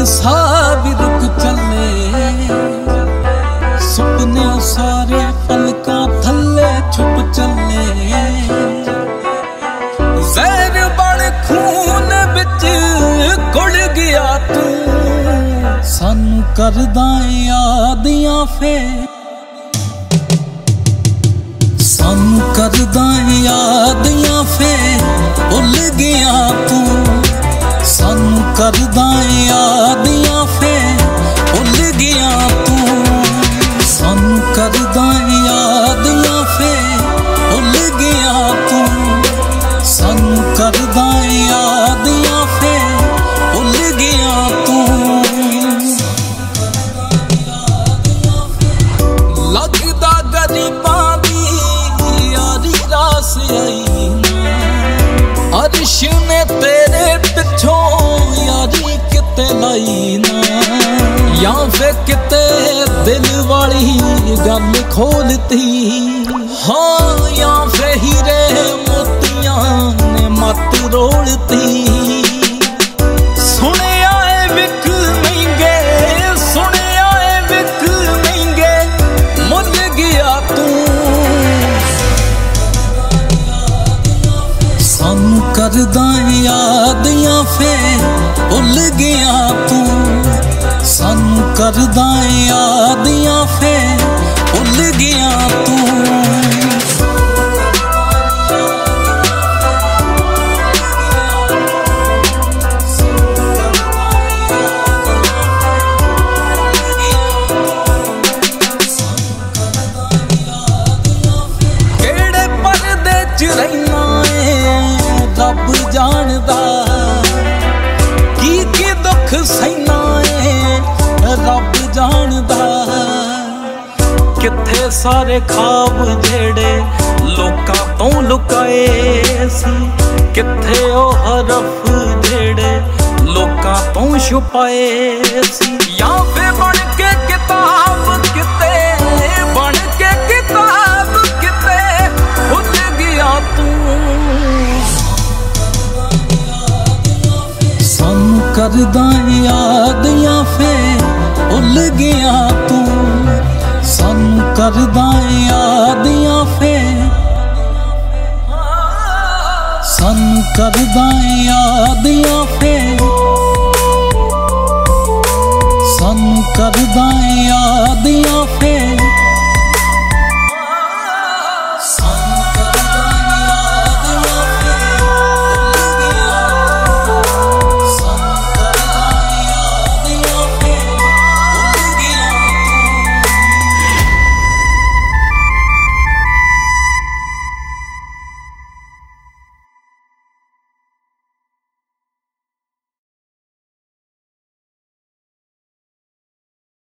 ਸਾਹ ਵੀ ਰੁਕ ਚੱਲੇ, ਸੁਪਨੇ ਸਾਰੇ ਪਲਕਾਂ ਥੱਲੇ ਛੁਪ ਚੱਲੇ। ਜ਼ਹਿਰ ਬਣ ਖੂਨ ਵਿੱਚ ਘੁਲ ਗਿਆ ਤੂੰ, ਸਾਨੂੰ ਕਰਦਾ ਯਾਦਾਂ ਫੇਰ, ਸਾਨੂੰ ਕਰਦਾ ਯਾਦਾਂ ਫੇਰ ਭੁੱਲ ਗਿਆ ਤੂੰ, ਸਾਨੂੰ ਕਰਦਾ ਯਾਦਾਂ ਫੇਰ ਭੁੱਲ ਗਿਆ ਤੂੰ, ਸਾਨੂੰ ਕਰਦਾ ਯਾਦਾਂ ਫੇਰ ਭੁੱਲ ਗਿਆ ਤੂੰ, ਸਾਨੂੰ ਕਰਦਾ ਯਾਦਾਂ ਫੇਰ ਭੁੱਲ ਗਿਆ ਤੂੰ। ਲੱਗਦਾ ਗਰੀਬਾਂ ਦੀ ਯਾਰੀ ਰਾਸ ਆਈ ਨਾ, ਅਰਸ਼ ਨੇ ਤੇਰੇ ਪਿੱਛੋਂ ਯਾਰੀ ਕਿਤੇ ਲਾਈ ਨਾ, ਜਾਂ ਫੇ ਕਿਤੇ ਦਿਲ ਵਾਲੀ ਗੱਲ ਖੋਲਤੀ, ਹਾਂ ਜਾਂ ਫੇ ਹੀਰੇ ਮੋਤੀਆਂ ਨੇ ਮੱਤ ਰੋਲਤੀ। ਸੁਣਿਆ ਏ ਵਿਕ ਮਹਿੰਗੇ, ਸੁਣਿਆ ਏ ਵਿਕ ਮਹਿੰਗੇ, ਮੁੱਲ ਗਿਆ ਤੂੰ, ਸਾਨੂੰ ਕਰਦਾ ਯਾਦਾਂ ਫੇਰ ਭੁੱਲ ਗਿਆ ਤੂੰ, ਸਾਨੂੰ ਕਰਦਾ ਯਾਦਾਂ ਫੇਰ ਭੁੱਲ ਗਿਆ ਤੂੰ। ਕਿਹੜੇ ਪਰਦੇ ਚ ਰਹਿਣਾ ਏ ਰੱਬ ਜਾਣਦਾ, ਕੀ ਕੀ ਦੁੱਖ ਸਹਿਣਾ ਏ ਰੱਬ ਜਾਣਦਾ। ਕਿੱਥੇ ਸਾਰੇ ਖਾਬ ਜਿਹੜੇ ਲੋਕਾਂ ਤੋਂ ਲੁਕਾਏ ਸੀ, ਕਿੱਥੇ ਉਹ ਹਰਫ ਜਿਹੜੇ ਲੋਕਾਂ ਤੋਂ ਛੁਪਾਏ ਸੀ। ਜਾਂ ਫੇ ਬਣ ਕੇ ਕਿਤਾਬ ਕਿਤੇ, ਬਣ ਕੇ ਕਿਤਾਬ ਕਿਤੇ ਭੁੱਲ ਗਿਆ ਤੂੰ, ਸਾਨੂੰ ਕਰਦਾ ਯਾਦਾਂ ਫੇਰ ਭੁੱਲ ਗਿਆ ਤੂੰ, ਸਾਨੂੰ ਕਰਦਾ ਯਾਦਾਂ ਫੇਰ, ਸਾਨੂੰ ਕਰਦਾ ਯਾਦਾਂ ਫੇਰ, ਸਾਨੂੰ ਕਰਦਾ ਯਾਦਾਂ ਫੇਰ।